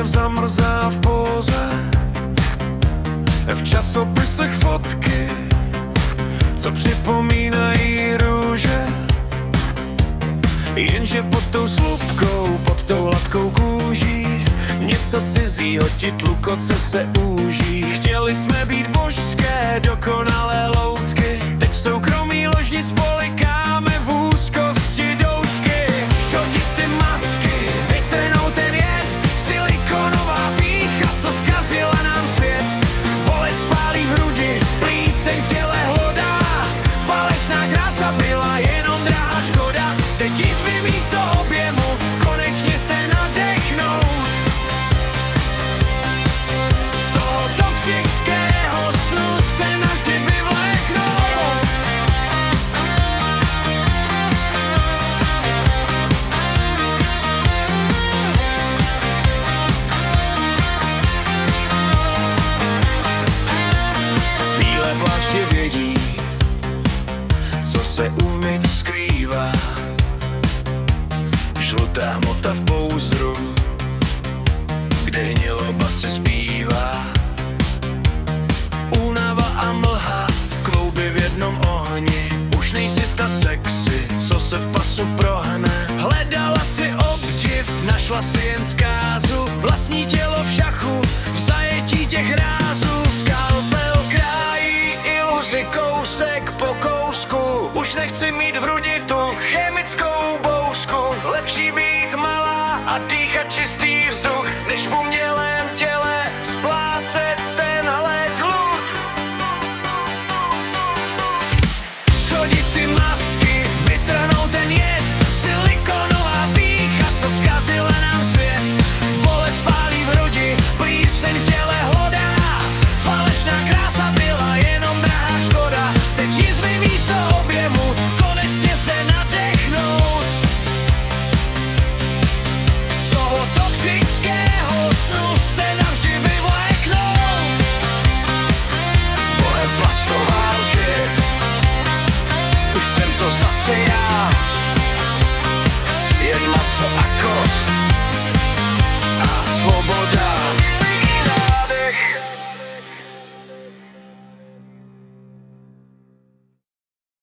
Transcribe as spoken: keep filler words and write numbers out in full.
úsměv zamrzá v póze, v časopisech fotky, co připomínají růže. Jenže pod tou slupkou, pod tou hladkou kůží něco cizího ti tlukot srdce úží. Chtěli jsme být božské, dokonalé loutky, teď v soukromí ložnic polikáme v úzkosti doušky. Šodit ty masky, vytrhnout ten jed, silikonová pýcha, co zkazila nám svět. Bolest pálí v hrudi, plíseň v těle hlodá, falešná krása byla jenom drahá škoda. Teď jízvy místo objemu, konečně se nadechnout z toho toxického snu se navždy vyvléknout. Bílé pláště vědí, co se uvnitř skrývá. Žlutá hmota v pouzdru, kde hniloba se zpívá. Únava a mlha, klouby v jednom ohni. Už nejsi ta sexy, co se v pasu prohne. Hledala si obdiv, našla si jen zkázu. Vlastní tělo v šachu, v zajetí těch rázů. Skalpel krájí iluzi kousek po kousku. Už nechci mít v hrudi tu chemickou bousku. Lepší být malá a dýchat čistý vzduch, než v umělém těle splácet tenhle dluh. Shodit ty masky, vytrhnout ten jed, silikonová pýcha, co zkazila nám svět. Bolest pálí v hrudi, plíseň v těle hlodá, falešná krása byla jenom drahá škoda. Teď jízvy místo objemu, konečně se nadechnout z toho toxického snu se navždy vyvléknout. S Bohem plastová lži, už jsem to zase já, jen maso a